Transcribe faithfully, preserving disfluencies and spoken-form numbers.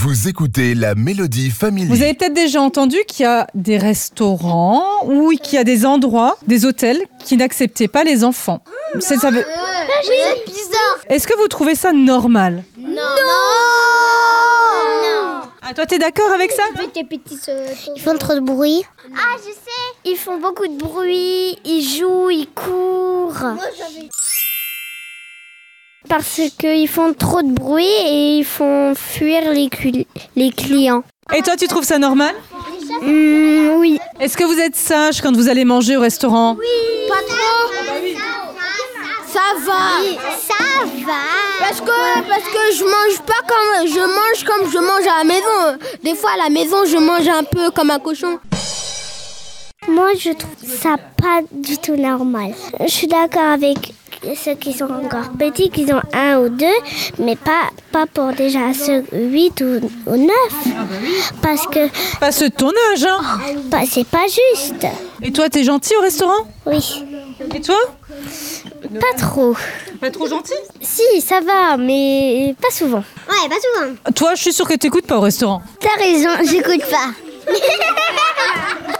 Vous écoutez la Mélodie Family. Vous avez peut-être déjà entendu qu'il y a des restaurants ou qu'il y a des endroits, des hôtels qui n'acceptaient pas les enfants. C'est, ça veut... C'est bizarre. Est-ce que vous trouvez ça normal ? Non. Non. Ah, toi, t'es d'accord avec ça ? Ils font trop de bruit. Ah, je sais. Ils font beaucoup de bruit. Ils jouent, ils courent. Parce qu'ils font trop de bruit et ils font fuir les, cli- les clients. Et toi, tu trouves ça normal ? Mmh, oui. Est-ce que vous êtes sage quand vous allez manger au restaurant ? Oui. Pas trop. Ça va. Ça va. Parce que, parce que je mange pas comme je mange comme je mange à la maison. Des fois à la maison je mange un peu comme un cochon. Moi je trouve ça pas du tout normal. Je suis d'accord avec ceux qui sont encore petits, qui ont un ou deux, mais pas, pas pour déjà ceux huit ou, ou neuf. Parce que Pas ceux de ton âge, hein ? bah, c'est pas juste. Et toi, t'es gentil au restaurant ? Oui. Et toi ? Pas trop. Pas trop gentil ? Si, ça va, mais pas souvent. Ouais, pas souvent. Toi, je suis sûre que t'écoutes pas au restaurant. T'as raison, j'écoute pas.